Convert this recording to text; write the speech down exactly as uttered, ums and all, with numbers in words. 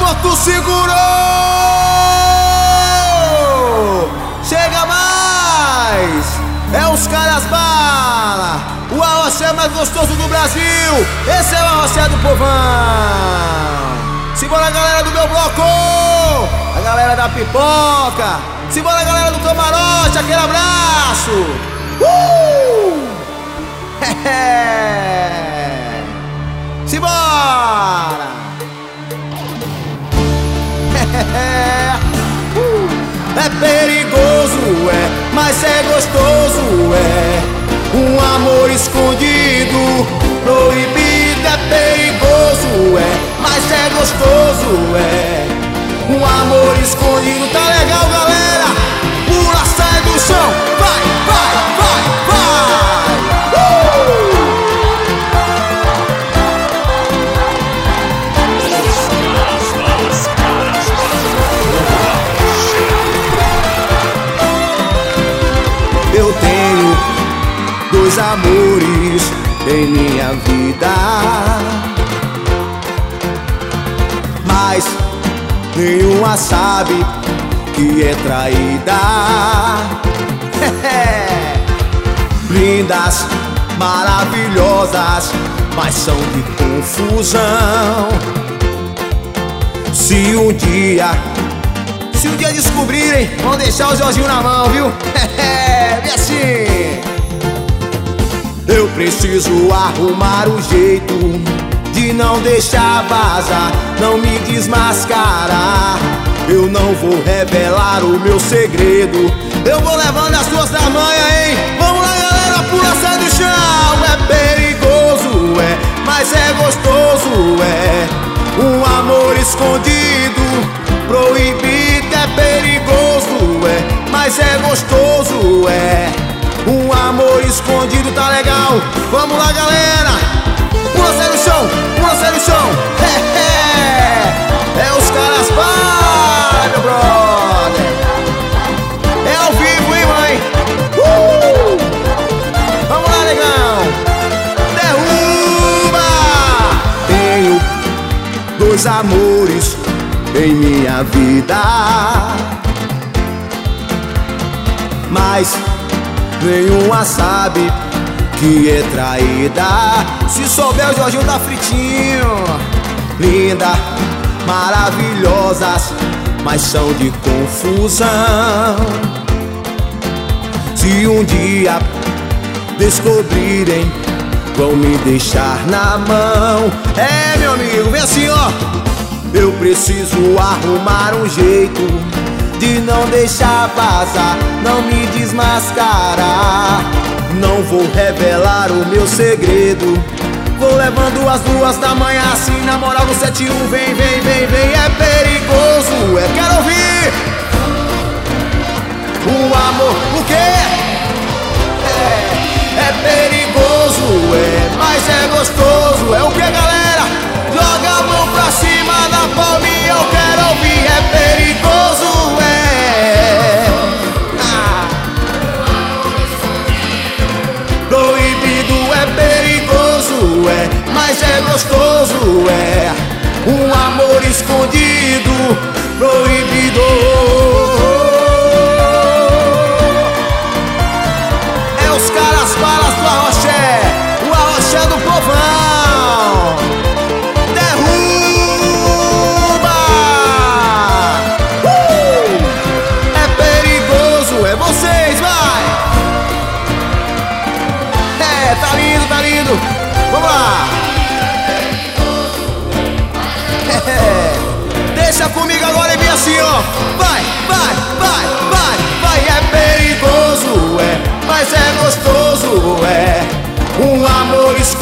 Porto Seguro! Chega mais! É os caras bala! O arroché mais gostoso do Brasil! Esse é o arroché do povão! Simbora, galera do meu bloco! A galera da pipoca! Simbora, galera do camarote! Aquele abraço! Uh! Simbora! É perigoso, é, mas é gostoso, é um amor escondido, proibido. É perigoso, é, mas é gostoso, é um amor escondido. Tá legal, galera? Pula, sai do chão, vai, vai, vai, vai! Uh! Eu tenho dois amores em minha vida, mas nenhuma sabe que é traída. Lindas, maravilhosas, mas são de confusão. Se um dia, se um dia descobrirem, vão deixar o Jorginho na mão, viu? É assim. Eu preciso arrumar um jeito de não deixar vazar, não me desmascarar. Eu não vou revelar o meu segredo. Eu vou levando as duas da manhã, hein? Vamos lá, galera, pula, sai do chão. É perigoso, é, mas é gostoso, é um amor escondido, proibido. É perigoso, é, mas é gostoso, é um amor escondido. Tá legal? Vamos lá, galera, pula, sai do chão, pula, sai do chão. É, é, é os caras vai, meu brother. É ao vivo, hein, mãe? Uh! Vamos lá, negão. Derruba! Tenho dois amores em minha vida, mas nenhuma sabe que é traída. Se souber, o Jorginho tá fritinho. Linda, maravilhosas, mas são de confusão. Se um dia descobrirem, vão me deixar na mão. É, meu amigo, vem assim, ó. Eu preciso arrumar um jeito de não deixar vazar, não me desmascarar. Não vou revelar o meu segredo. Vou levando as duas da manhã assim, na moral do sete um. Vem, vem, vem, vem. É perigoso, é, quero ouvir. O amor, o quê? É, é perigoso, é, mas é gostoso. É o que, galera? Joga a mão pra cima da palminha, eu quero ouvir. É perigoso, é ah. Proibido, é perigoso, é, mas é gostoso, é um amor escondido, proibido. É os caras balas do arroché, o arroché do povão. Derruba! Uh! É perigoso, é vocês, vai! É, tá lindo, tá lindo. Vamos lá. É, deixa comigo agora e vem assim, ó. Vai, vai, vai, vai, vai. É perigoso, é, mas é gostoso, é um amor escondido.